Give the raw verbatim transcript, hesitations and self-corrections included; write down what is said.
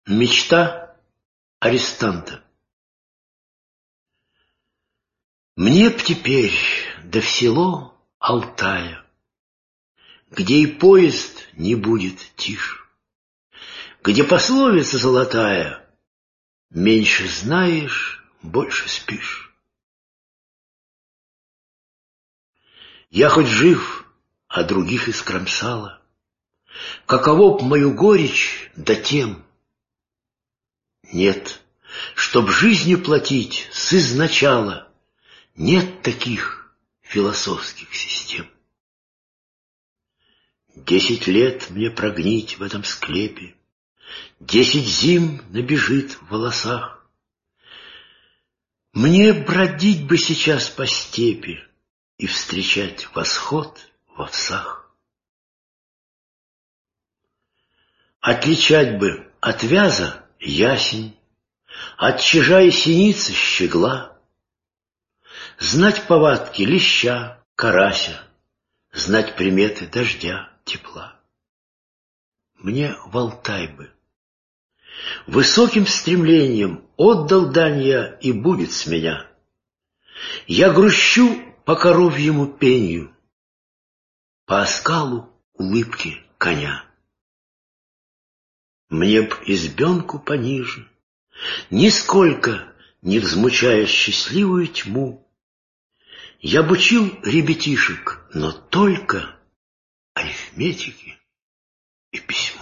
Мечта арестанта. Мне б теперь да в село Алтая, где и поезд не будет тишь, где пословица золотая: меньше знаешь, больше спишь. Я хоть жив, а других искромсала, каково б мою горечь, да тем нет, чтоб жизнью платить с изначала, нет таких философских систем. Десять лет мне прогнить в этом склепе, десять зим набежит в волосах. Мне бродить бы сейчас по степи и встречать восход в овсах. Отличать бы от вяза ясень, от чижа и синицы щегла, знать повадки леща, карася, знать приметы дождя, тепла. Мне в Алтай бы, высоким стремлением отдал дань я, и будет с меня. Я грущу по коровьему пенью, по оскалу улыбки коня. Мне б избенку пониже, нисколько не взмучая счастливую тьму. Я б учил ребятишек, но только арифметике и письму.